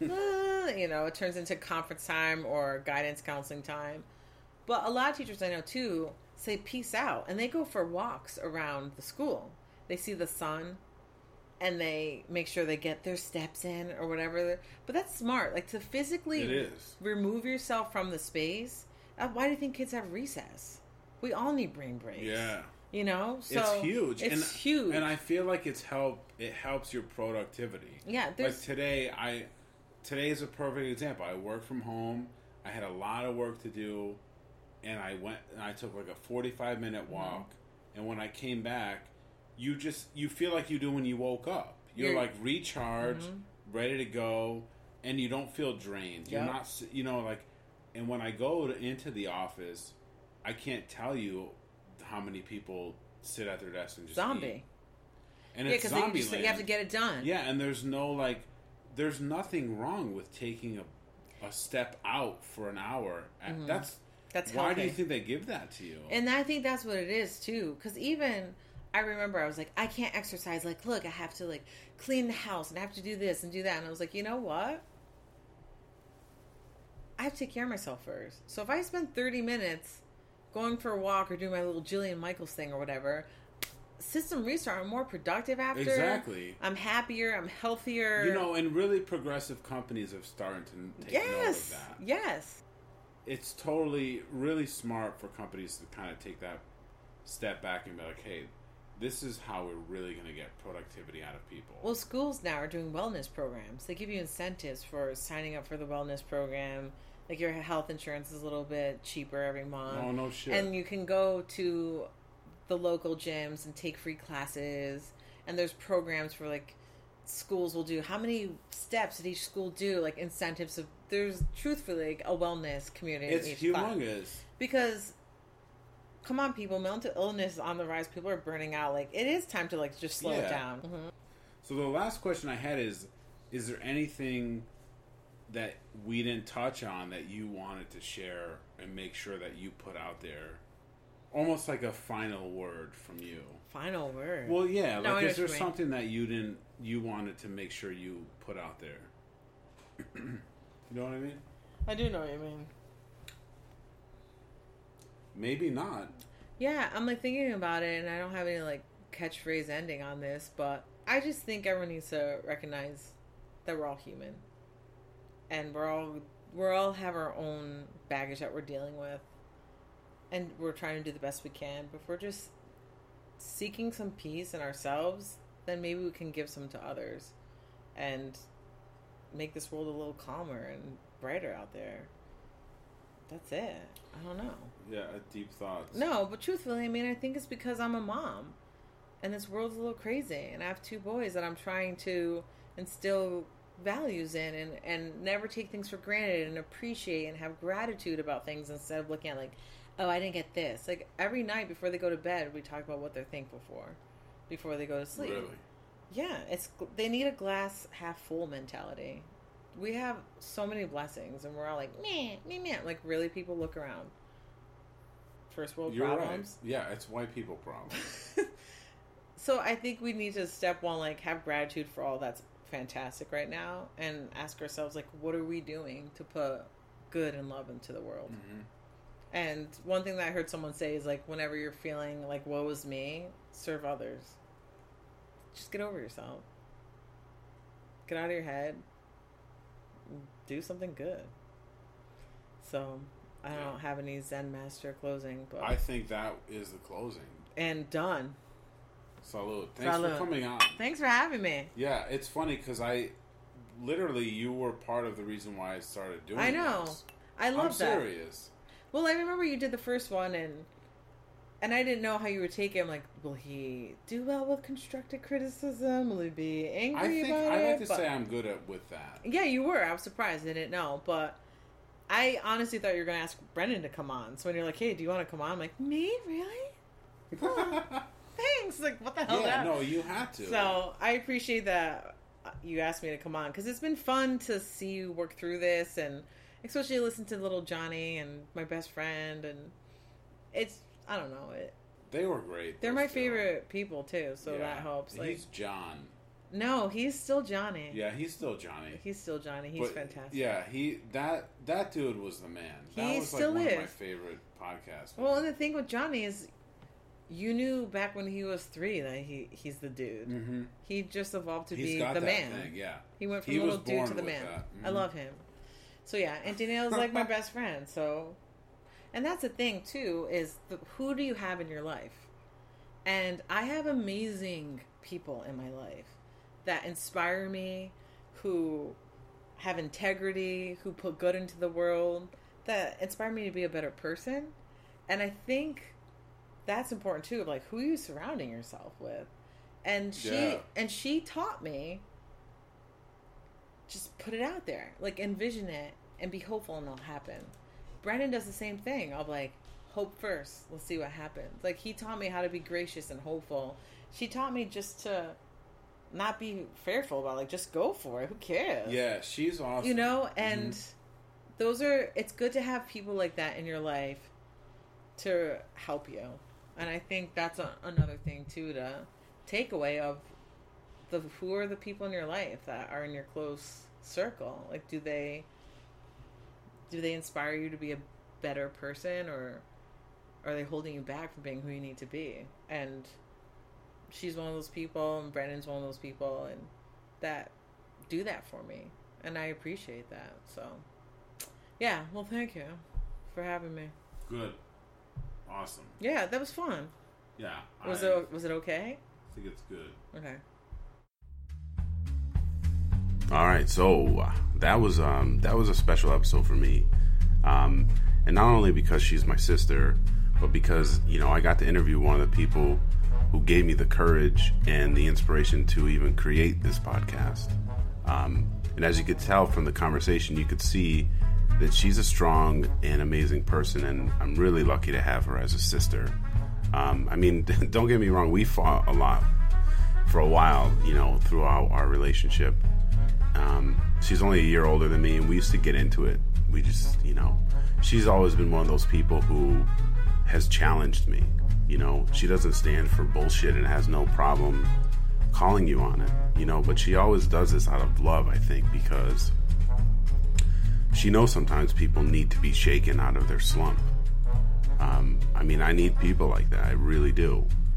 ah, you know, it turns into conference time or guidance counseling time. But a lot of teachers I know too say peace out, and they go for walks around the school. They see the sun, and they make sure they get their steps in or whatever. But that's smart, like to physically
It is.
remove yourself from the space. Uh, why do you think kids have recess? We all need brain breaks.
Yeah.
You know, so
It's huge.
It's
and,
huge,
and I feel like it's help. It helps your productivity.
yeah. There's
Like today, I today is a perfect example. I work from home. I had a lot of work to do, and I went and I took like a forty-five minute walk.
Mm-hmm.
And when I came back, you just you feel like you do when you woke up. You're,
You're-
like recharged,
Mm-hmm.
ready to go, and you don't feel drained. You're
Yep.
not, s- you know, like. And when I go to, into the office, I can't tell you how many people sit at their desk and just
zombie.
eat. And
Yeah,
it's
because
zombie
you,
land.
you have to get it done.
Yeah, and there's no like, there's nothing wrong with taking a, a step out for an hour. At, That's
Mm-hmm. That's
why
healthy.
do you think they give that to you?
And I think that's what it is too. Because even I remember I was like, I can't exercise. Like, look, I have to like clean the house and I have to do this and do that. And I was like, you know what? I have to take care of myself first. So if I spend thirty minutes going for a walk or doing my little Jillian Michaels thing or whatever, system restart. I'm more productive after.
Exactly.
I'm happier. I'm healthier.
You know, and really progressive companies have started to take note of
yes,
that.
yes.
It's totally really smart for companies to kind of take that step back and be like, hey, this is how we're really going to get productivity out of people.
Well, schools now are doing wellness programs. They give you incentives for signing up for the wellness program. Like your health insurance is a little bit cheaper every month.
Oh, no shit.
And you can go to the local gyms and take free classes. And there's programs for like schools will do. How many steps did each school do? Like incentives. Of, there's truthfully like a wellness community.
It's
in each class.
humongous.
Because come on, people, mental illness is on the rise. People are burning out. Like it is time to like just slow
Yeah.
it down. Mm-hmm.
So the last question I had is, is there anything that we didn't touch on that you wanted to share and make sure that you put out there? Almost like a final word from you.
Final word.
Well, yeah.
No, I
Like,
know
is there
what you mean.
something that you didn't, you wanted to make sure you put out there? You know what I mean?
I do know what you mean.
Maybe not.
Yeah, I'm like thinking about it, and I don't have any like catchphrase ending on this, but I just think everyone needs to recognize that we're all human, and we're all we're all have our own baggage that we're dealing with, and we're trying to do the best we can. But if we're just seeking some peace in ourselves, then maybe we can give some to others, and make this world a little calmer and brighter out there. That's it. I don't know.
Yeah, deep thoughts.
No, but truthfully, I mean, I think it's because I'm a mom, and this world's a little crazy, and I have two boys that I'm trying to instill values in, and, and never take things for granted, and appreciate and have gratitude about things instead of looking at like, oh, I didn't get this. Like, every night before they go to bed, we talk about what they're thankful for before they go to sleep.
Really?
Yeah, it's they need a glass half full mentality. We have so many blessings, and we're all like, meh, meh, meh. Like, really, people look around. First world
You're
problems.
Right. Yeah, it's white people problems.
So I think we need to step one, like, have gratitude for all that's fantastic right now, and ask ourselves, like, what are we doing to put good and love into the world?
Mm-hmm.
And one thing that I heard someone say is, like, whenever you're feeling like, woe is me, serve others. Just get over yourself. Get out of your head. Do something good. So, I don't have any Zen master closing, but
I think that is the closing.
And done.
Salud. Thanks
Salud.
for coming on.
Thanks for having me.
Yeah, it's funny because I, literally, you were part of the reason why I started doing
I know.
this.
I love
I'm
that.
serious.
Well, I remember you did the first one, and and I didn't know how you would take it. I'm like, will he do well with constructive criticism? Will he be angry
I think
about
I
it?
like to
But-
say I'm good at with that.
Yeah, you were. I was surprised. I didn't know. But I honestly thought you were going to ask Brendan to come on. So when you're like, hey, do you want to come on? I'm like, me? Really? Oh, thanks. Like, what the hell?
Yeah,
that?
no, you had to.
So I appreciate that you asked me to come on, because it's been fun to see you work through this, and especially listen to little Johnny and my best friend. And it's, I don't know. It,
They were great.
they're
those
my
two.
favorite people, too. So
Yeah.
that helps. Like,
He's John.
no, he's still Johnny.
Yeah, he's still Johnny.
He's still Johnny. He's
But,
fantastic.
Yeah, he that that dude was the man. That
He
was like
still
one of my
is.
favorite podcasts.
Well, and the thing with Johnny is, you knew back when he was three that he he's the dude.
mm-hmm.
He just evolved to
He's
be
got
the
that
man.
thing, yeah.
He went from
He
little
was
dude
born
to the
with
man.
that.
I
Mhm.
love him. So yeah, and Danielle's like my best friend. So, and that's the thing too, is the, who do you have in your life? And I have amazing people in my life that inspire me, who have integrity, who put good into the world, that inspire me to be a better person. And I think that's important too, like, who are you surrounding yourself with? And she
Yeah.
and she taught me, just put it out there, like, envision it and be hopeful, and it'll happen. Brandon does the same thing. I'll be like, hope first, let's see what happens. Like, he taught me how to be gracious and hopeful. She taught me just to not be fearful about, like, just go for it, who cares?
Yeah, she's awesome.
You know, and
Mhm.
those are, it's good to have people like that in your life to help you. And I think that's a, another thing too, to take away of the, who are the people in your life that are in your close circle? Like, do they, do they inspire you to be a better person, or are they holding you back from being who you need to be? And she's one of those people, and Brandon's one of those people, and that do that for me. And I appreciate that. So, yeah, well, thank you for having me.
Good. Awesome.
Yeah, that was fun.
Yeah.
Was
I
it was it okay?
think it's good.
Okay.
All right, so uh, that was um, that was a special episode for me, um, and not only because she's my sister, but because, you know, I got to interview one of the people who gave me the courage and the inspiration to even create this podcast. Um, and as you could tell from the conversation, you could see that she's a strong and amazing person, and I'm really lucky to have her as a sister. Um, I mean, don't get me wrong, we fought a lot for a while, you know, throughout our relationship. Um, she's only a year older than me, and we used to get into it. We just, you know, she's always been one of those people who has challenged me. You know, she doesn't stand for bullshit and has no problem calling you on it, you know, but she always does this out of love, I think, because she knows sometimes people need to be shaken out of their slump. Um, I mean, I need people like that. I really do.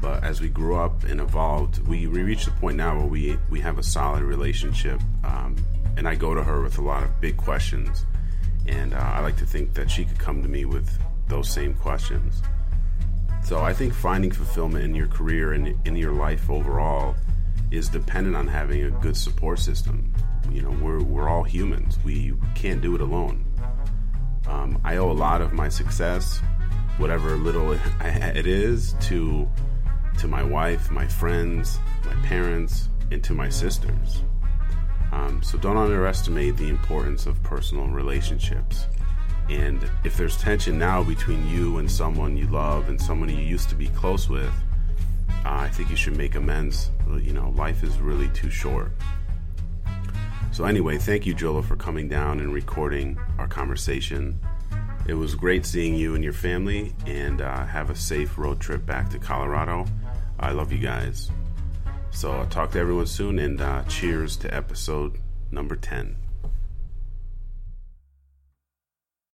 But as we grew up and evolved, we, we reached a point now where we, we have a solid relationship. Um, and I go to her with a lot of big questions. And uh, I like to think that she could come to me with those same questions. So I think finding fulfillment in your career and in your life overall is dependent on having a good support system. You know, we're we're all humans. We can't do it alone. Um, I owe a lot of my success, whatever little it is, to to my wife, my friends, my parents, and to my sisters. Um, so don't underestimate the importance of personal relationships. And if there's tension now between you and someone you love and someone you used to be close with, uh, I think you should make amends. You know, life is really too short. So anyway, thank you, Jola, for coming down and recording our conversation. It was great seeing you and your family, and uh, have a safe road trip back to Colorado. I love you guys. So I'll talk to everyone soon, and uh, cheers to episode number ten.